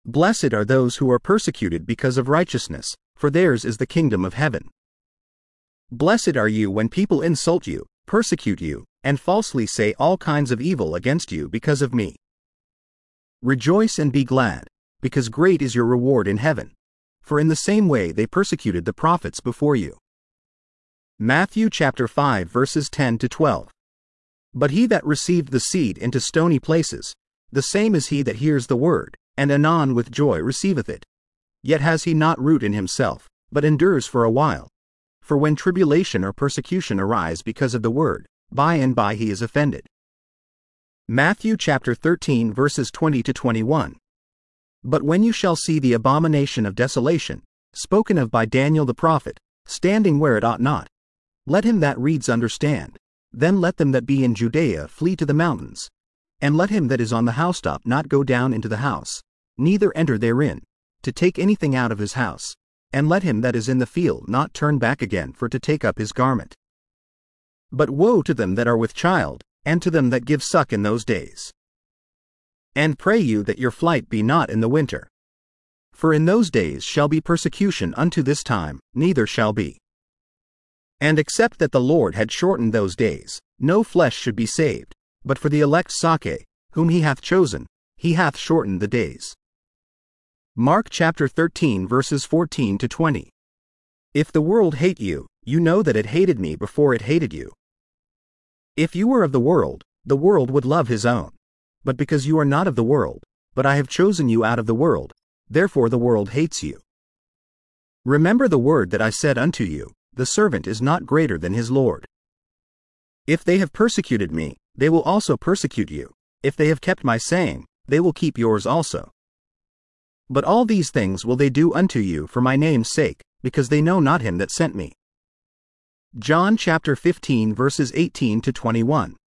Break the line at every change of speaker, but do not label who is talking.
Blessed are those who are persecuted because of righteousness, for theirs is the kingdom of heaven. Blessed are you when people insult you, persecute you, and falsely say all kinds of evil against you because of me. Rejoice and be glad, because great is your reward in heaven. For in the same way they persecuted the prophets before you. Matthew chapter 5 verses 10 to 12. But he that received the seed into stony places, the same is he that hears the word, and anon with joy receiveth it. Yet has he not root in himself, but endures for a while. For when tribulation or persecution arise because of the word, by and by he is offended. Matthew chapter 13 verses 20 to 21. But when you shall see the abomination of desolation, spoken of by Daniel the prophet, standing where it ought not, let him that reads understand. Then let them that be in Judea flee to the mountains. And let him that is on the housetop not go down into the house, neither enter therein, to take anything out of his house. And let him that is in the field not turn back again for to take up his garment. But woe to them that are with child, and to them that give suck in those days. And pray you that your flight be not in the winter. For in those days shall be persecution unto this time, neither shall be. And except that the Lord had shortened those days, no flesh should be saved, but for the elect Sake, whom he hath chosen, he hath shortened the days. Mark chapter 13 verses 14 to 20. If the world hate you, you know that it hated me before it hated you. If you were of the world would love his own. But because you are not of the world, but I have chosen you out of the world, therefore the world hates you. Remember the word that I said unto you, the servant is not greater than his Lord. If they have persecuted me, they will also persecute you. If they have kept my saying, they will keep yours also. But all these things will they do unto you for my name's sake, because they know not him that sent me. John chapter 15 verses 18 to 21.